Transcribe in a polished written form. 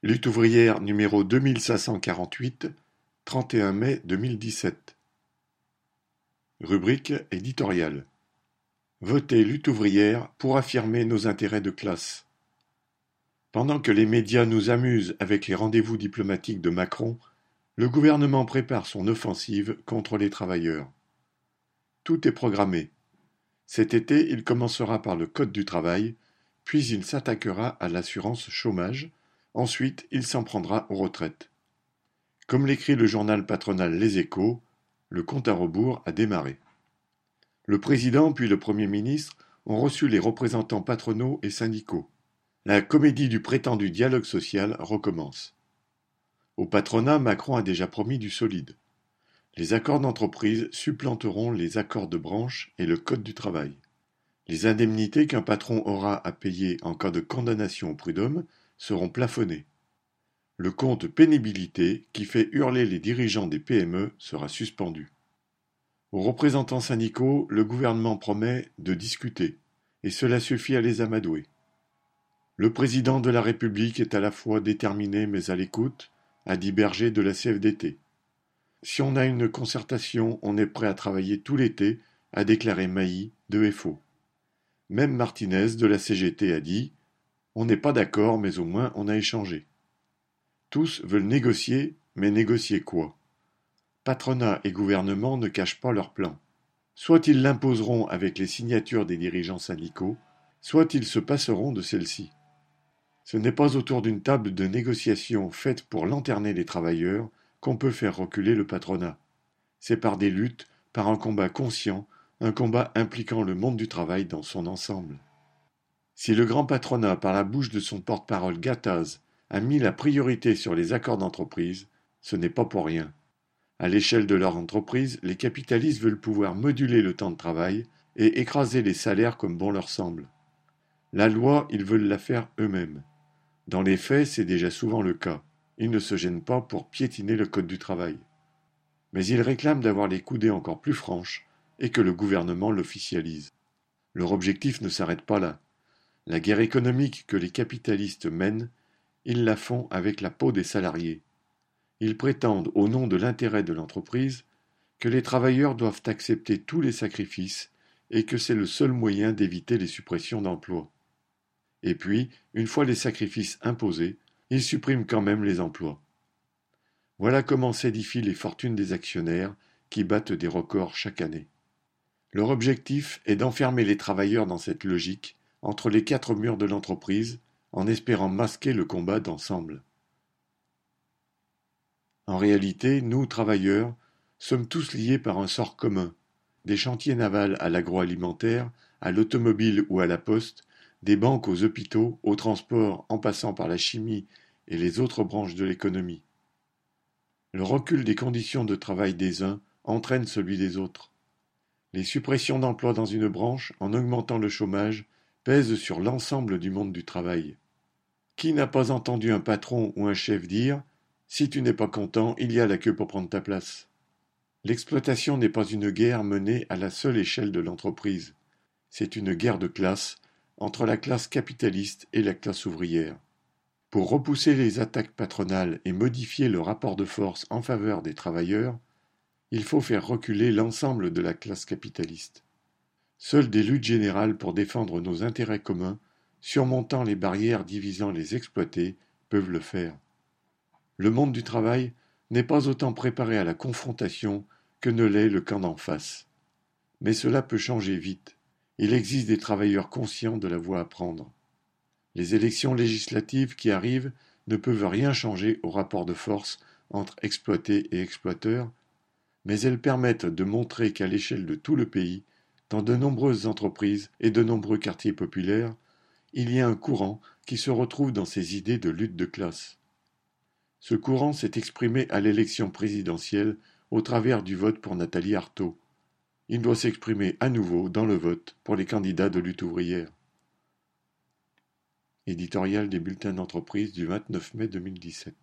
Lutte ouvrière numéro 2548, 31 mai 2017. Rubrique éditoriale. Voter Lutte ouvrière pour affirmer nos intérêts de classe. Pendant que les médias nous amusent avec les rendez-vous diplomatiques de Macron, le gouvernement prépare son offensive contre les travailleurs. Tout est programmé. Cet été, il commencera par le Code du travail, puis il s'attaquera à l'assurance chômage, ensuite il s'en prendra aux retraites. Comme l'écrit le journal patronal Les Échos, le compte à rebours a démarré. Le président puis le Premier ministre ont reçu les représentants patronaux et syndicaux. La comédie du prétendu dialogue social recommence. Au patronat, Macron a déjà promis du solide. Les accords d'entreprise supplanteront les accords de branche et le code du travail. Les indemnités qu'un patron aura à payer en cas de condamnation au prud'homme seront plafonnées. Le compte pénibilité, qui fait hurler les dirigeants des PME, sera suspendu. Aux représentants syndicaux, le gouvernement promet de discuter, et cela suffit à les amadouer. Le président de la République est à la fois déterminé mais à l'écoute, a dit Berger de la CFDT. Si on a une concertation, on est prêt à travailler tout l'été, a déclaré Mailly de FO. Même Martinez de la CGT a dit « On n'est pas d'accord, mais au moins on a échangé ». Tous veulent négocier, mais négocier quoi? Patronat et gouvernement ne cachent pas leur plan. Soit ils l'imposeront avec les signatures des dirigeants syndicaux, soit ils se passeront de celle-ci. Ce n'est pas autour d'une table de négociation faite pour lanterner les travailleurs qu'on peut faire reculer le patronat. C'est par des luttes, par un combat conscient, un combat impliquant le monde du travail dans son ensemble. Si le grand patronat, par la bouche de son porte-parole Gattaz, a mis la priorité sur les accords d'entreprise, ce n'est pas pour rien. À l'échelle de leur entreprise, les capitalistes veulent pouvoir moduler le temps de travail et écraser les salaires comme bon leur semble. La loi, ils veulent la faire eux-mêmes. Dans les faits, c'est déjà souvent le cas. Ils ne se gênent pas pour piétiner le code du travail. Mais ils réclament d'avoir les coudées encore plus franches et que le gouvernement l'officialise. Leur objectif ne s'arrête pas là. La guerre économique que les capitalistes mènent, ils la font avec la peau des salariés. Ils prétendent, au nom de l'intérêt de l'entreprise, que les travailleurs doivent accepter tous les sacrifices et que c'est le seul moyen d'éviter les suppressions d'emplois. Et puis, une fois les sacrifices imposés, ils suppriment quand même les emplois. Voilà comment s'édifient les fortunes des actionnaires qui battent des records chaque année. Leur objectif est d'enfermer les travailleurs dans cette logique, entre les quatre murs de l'entreprise, en espérant masquer le combat d'ensemble. En réalité, nous, travailleurs, sommes tous liés par un sort commun. Des chantiers navals à l'agroalimentaire, à l'automobile ou à la poste, des banques aux hôpitaux, au transport en passant par la chimie et les autres branches de l'économie. Le recul des conditions de travail des uns entraîne celui des autres. Les suppressions d'emplois dans une branche, en augmentant le chômage, pèsent sur l'ensemble du monde du travail. Qui n'a pas entendu un patron ou un chef dire « Si tu n'es pas content, il y a la queue pour prendre ta place ». L'exploitation n'est pas une guerre menée à la seule échelle de l'entreprise. C'est une guerre de classe entre la classe capitaliste et la classe ouvrière. Pour repousser les attaques patronales et modifier le rapport de force en faveur des travailleurs, il faut faire reculer l'ensemble de la classe capitaliste. Seules des luttes générales pour défendre nos intérêts communs, surmontant les barrières divisant les exploités, peuvent le faire. Le monde du travail n'est pas autant préparé à la confrontation que ne l'est le camp d'en face. Mais cela peut changer vite. Il existe des travailleurs conscients de la voie à prendre. Les élections législatives qui arrivent ne peuvent rien changer au rapport de force entre exploités et exploiteurs, mais elles permettent de montrer qu'à l'échelle de tout le pays, dans de nombreuses entreprises et de nombreux quartiers populaires, il y a un courant qui se retrouve dans ces idées de lutte de classe. Ce courant s'est exprimé à l'élection présidentielle au travers du vote pour Nathalie Arthaud. Il doit s'exprimer à nouveau dans le vote pour les candidats de lutte ouvrière. Éditorial des bulletins d'entreprise du 29 mai 2017.